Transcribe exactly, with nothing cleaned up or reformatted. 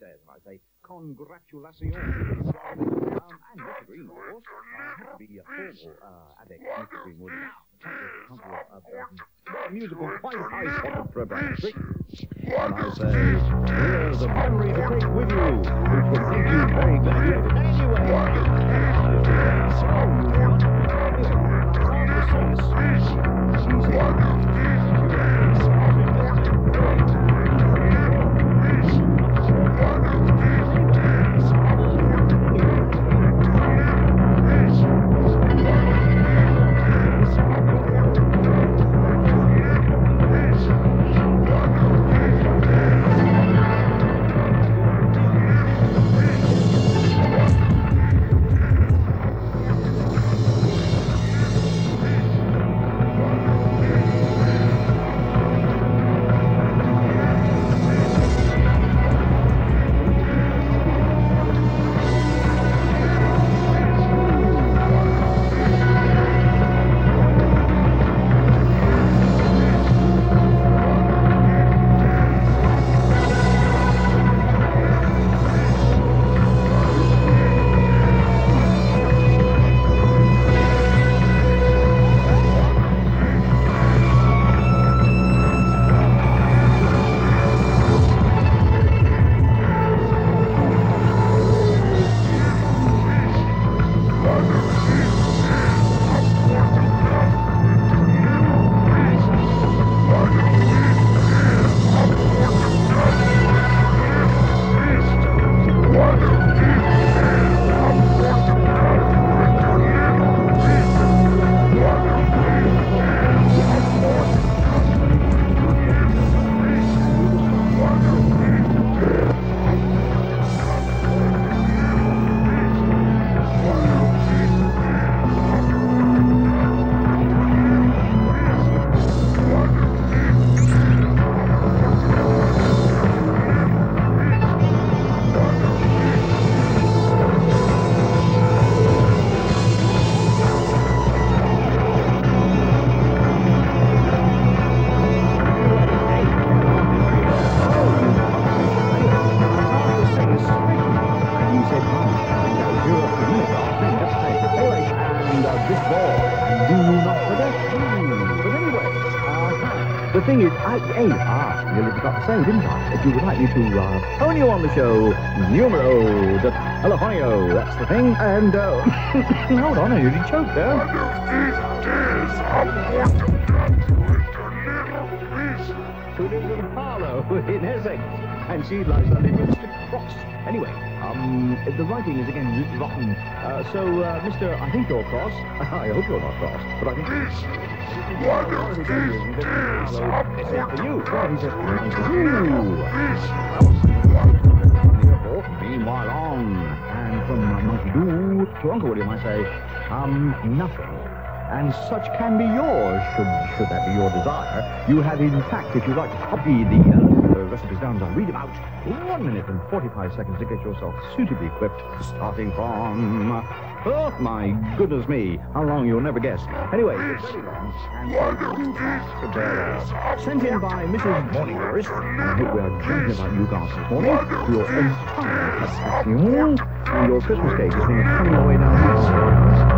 says, and I say, congratulations. Um, and Mister Green, of course, uh, has to be a formal uh, addict, Mister Greenwood. Now, a musical quite high spotted for a breakfast. And I say, here's a memory to take with you, which will make you very glad you did. This ball, and do not forget. Hmm. But anyway, uh, the thing is, I, hey, ah, nearly forgot to say, didn't I? If you would like me to uh, phone you on the show, numero de telefonio, that's the thing. And, uh, hold on, I nearly choked there. Who lives in Harlow, in Essex, and she'd like something with Mister Cross. Anyway, um, the writing is again really rotten. Uh, so, uh, Mister I think you're cross. I hope you're not cross, but I think... What is this? This is for you. Well, he says, meanwhile on, and from Monkey Doo to Uncle William, I say, um, nothing. And such can be yours, should should that be your desire. You have, in fact, if you like to copy the, uh, the recipes down as I read them out, one minute and forty-five seconds to get yourself suitably equipped, starting from... Oh, my goodness me, how long you'll never guess. Anyway, it's very long, and uh, sent in by Missus Morning Glories, and I hope we are joking about you guys this morning, for your entire satisfaction, and your Christmas cake is going to come all the way down.